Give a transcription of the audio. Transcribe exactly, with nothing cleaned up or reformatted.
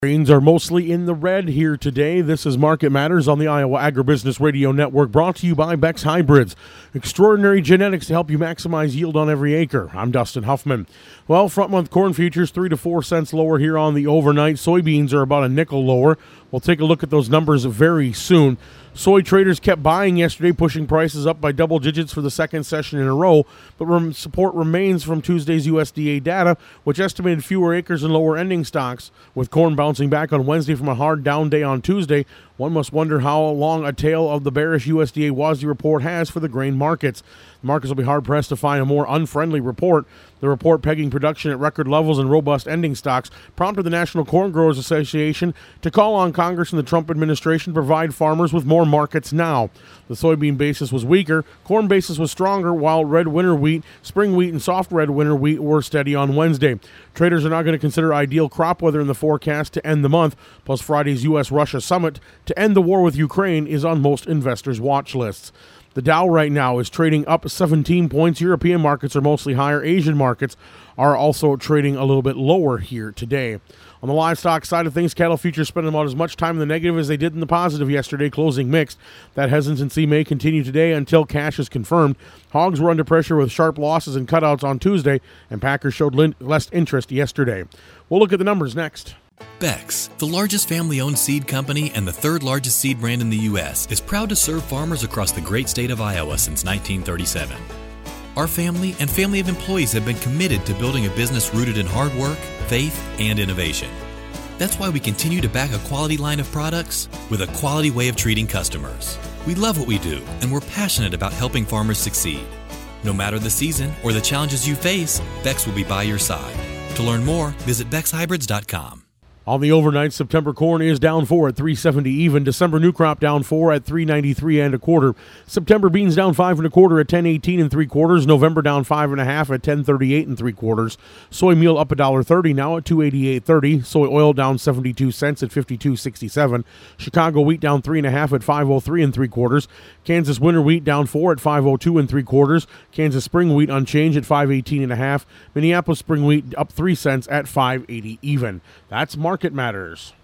Grains are mostly in the red here today. This is Market Matters on the Iowa Agribusiness Radio Network, brought to you by Beck's Hybrids. Extraordinary genetics to help you maximize yield on every acre. I'm Dustin Huffman. Well, front month corn futures three to four cents lower here on the overnight. Soybeans are about a nickel lower. We'll take a look at those numbers very soon. Soy traders kept buying yesterday, pushing prices up by double digits for the second session in a row, but rem- support remains from Tuesday's U S D A data, which estimated fewer acres and lower ending stocks. With corn bouncing back on Wednesday from a hard down day on Tuesday, one must wonder how long a tail of the bearish U S D A WASDE report has for the grain markets. The markets will be hard-pressed to find a more unfriendly report. The report, pegging production at record levels and robust ending stocks, prompted the National Corn Growers Association to call on Congress and the Trump administration to provide farmers with more markets now. The soybean basis was weaker, corn basis was stronger, while red winter wheat, spring wheat, and soft red winter wheat were steady on Wednesday. Traders are now going to consider ideal crop weather in the forecast to end the month, plus Friday's U S Russia summit to end the war with Ukraine is on most investors' watch lists. The Dow right now is trading up seventeen points. European markets are mostly higher. Asian markets are also trading a little bit lower here today. On the livestock side of things, cattle futures spent about as much time in the negative as they did in the positive yesterday, closing mixed. That hesitancy may continue today until cash is confirmed. Hogs were under pressure with sharp losses and cutouts on Tuesday, and packers showed lin- less interest yesterday. We'll look at the numbers next. Beck's, the largest family-owned seed company and the third largest seed brand in the U S, is proud to serve farmers across the great state of Iowa since nineteen thirty-seven. Our family and family of employees have been committed to building a business rooted in hard work, faith, and innovation. That's why we continue to back a quality line of products with a quality way of treating customers. We love what we do, and we're passionate about helping farmers succeed. No matter the season or the challenges you face, Beck's will be by your side. To learn more, visit becks hybrids dot com. On the overnight, September corn is down four at three seventy even. December new crop down four at three ninety-three and a quarter. September beans down five and a quarter at ten eighteen and three quarters. November down five and a half at ten thirty-eight and three quarters. Soy meal up a dollar thirty now at two eighty-eight thirty. Soy oil down seventy-two cents at fifty-two sixty-seven. Chicago wheat down three and a half at five oh three and three quarters. Kansas winter wheat down four at five oh two and three quarters. Kansas spring wheat unchanged at five eighteen and a half. Minneapolis spring wheat up three cents at five eighty even. That's Market Matters.